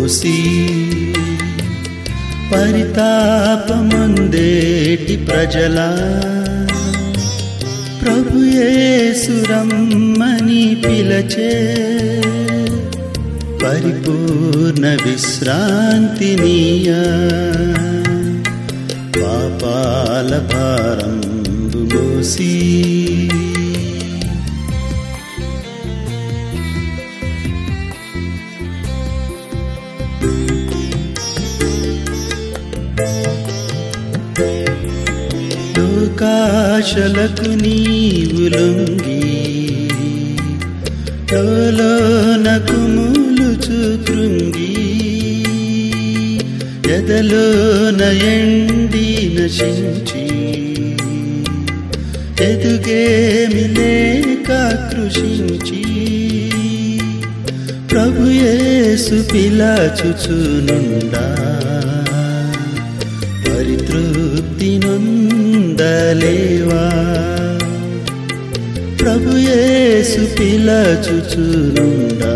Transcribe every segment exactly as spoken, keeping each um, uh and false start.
మోసి పరితాపముందేటి ప్రజల ప్రభు యేసు రమ్మని పిలచే పరిపూర్ణ విశ్రాంతినీయ పాపాల భారంబు మోసి లోకాశలకు నీవు లొంగి లోలోనకు మూలుచు కృంగి ఎదలోన ఎండి నశించి ఎదుగేమి లేక కృషించి ప్రభు యేసు పిలచుచునుండా పరితృప్తి నొందలేవా ప్రభు యేసు పిలచుచునుండా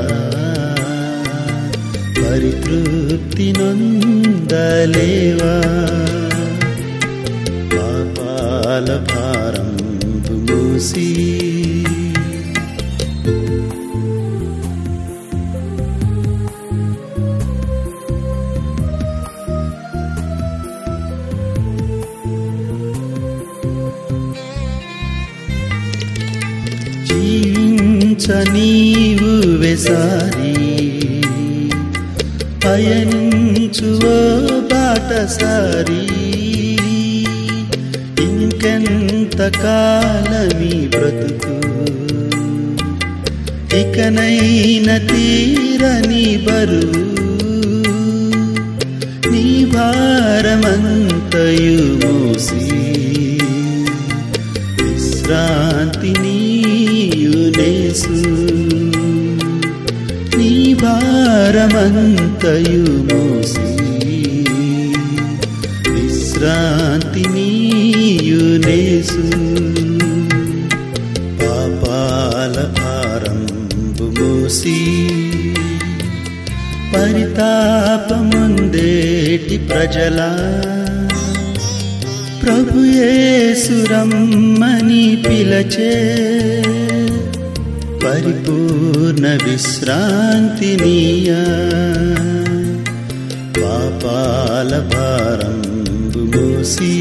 పరితృప్తి నొందలేవా పాపాల భారంబు మోసి నీవు వెసారి పయనించు ఓ బాటసారి ఇంకెంత కాలమీ బ్రతుకు ఇకనైన తీరని బరువు నీ భారమంతయు మోసి విశ్రాంతి నీయునేసు నీ భారమంతయు మోసి విశ్రాంతి నీయునేసు పాపాల భారంబు మోసి పరితాపముందేటి ప్రజల ప్రభు యేసు రమ్మని పిలచే పరిపూర్ణ విశ్రాంతినీయ పాపాల భారంబు మోసి